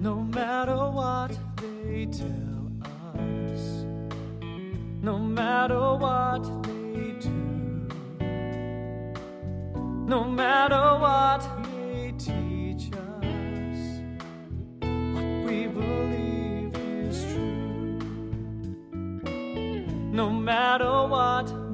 No matter what they tell us, no matter what they do, no matter what they teach us, what we believe is true. No matter what